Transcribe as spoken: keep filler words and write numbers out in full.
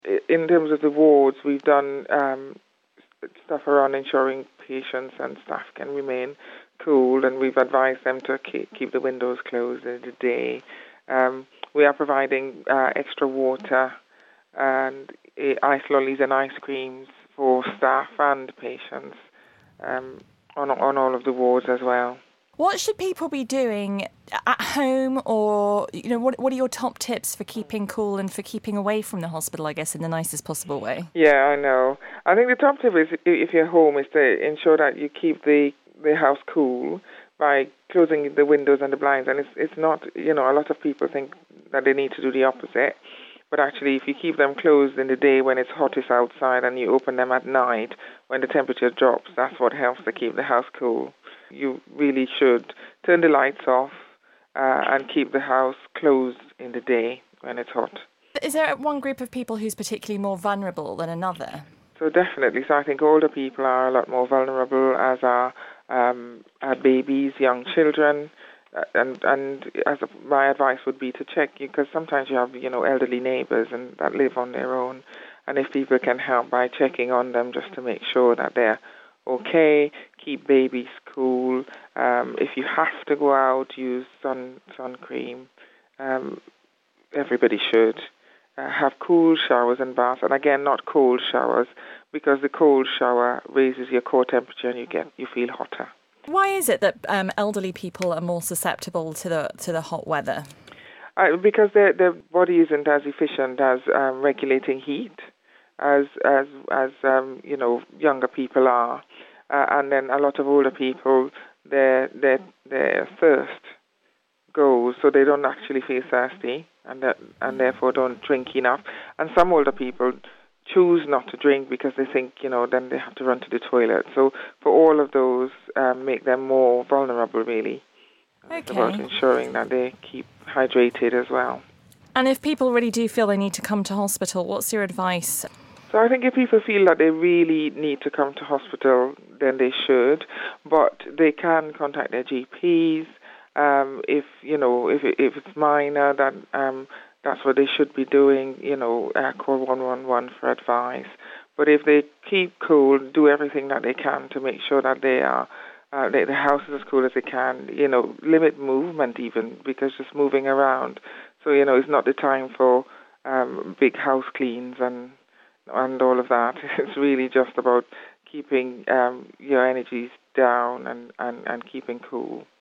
I- In terms of the wards, we've done um, stuff around ensuring patients and staff can remain cool, and we've advised them to keep, keep the windows closed in the day. Um, we are providing uh, extra water and uh, ice lollies and ice creams for staff and patients um, on on all of the wards as well. What should people be doing at home, or you know, what what are your top tips for keeping cool and for keeping away from the hospital, I guess, in the nicest possible way? Yeah, I know. I think the top tip is, if you're home, is to ensure that you keep the, the house cool by closing the windows and the blinds. And it's it's not, you know, a lot of people think that they need to do the opposite. But actually, if you keep them closed in the day when it's hottest outside and you open them at night when the temperature drops, that's what helps to keep the house cool. You really should turn the lights off uh, and keep the house closed in the day when it's hot. Is there one group of people who's particularly more vulnerable than another? So definitely. So I think older people are a lot more vulnerable, as are, um, are babies, young children. Uh, and and as a, my advice would be to check, because sometimes you have, you know, elderly neighbours and that live on their own. And if people can help by checking on them just to make sure that they're okay, keep babies cool. Um, if you have to go out, use sun sun cream. Um, everybody should. Uh, have cool showers and baths, and again, not cold showers, because the cold shower raises your core temperature and you get you feel hotter. Why is it that um, elderly people are more susceptible to the to the hot weather? Uh, because their their body isn't as efficient as um, regulating heat as as as um, you know, younger people are, uh, and then a lot of older people, their their their thirst goes, so they don't actually feel thirsty, and that, and therefore don't drink enough. And some older people choose not to drink because they think, you know, then they have to run to the toilet. So for all of those, um, make them more vulnerable, really. Okay. It's about ensuring that they keep hydrated as well. And if people really do feel they need to come to hospital, what's your advice? So I think if people feel that they really need to come to hospital, then they should, but they can contact their G Ps. Um, if, you know, if it, if it's minor, then um, that's what they should be doing, you know, uh, call one one one for advice. But if they keep cool, do everything that they can to make sure that they are, uh, they, the house is as cool as they can, you know, limit movement even, because just moving around. So, you know, it's not the time for um, big house cleans and and all of that. It's really just about keeping um, your energies down and, and, and keeping cool.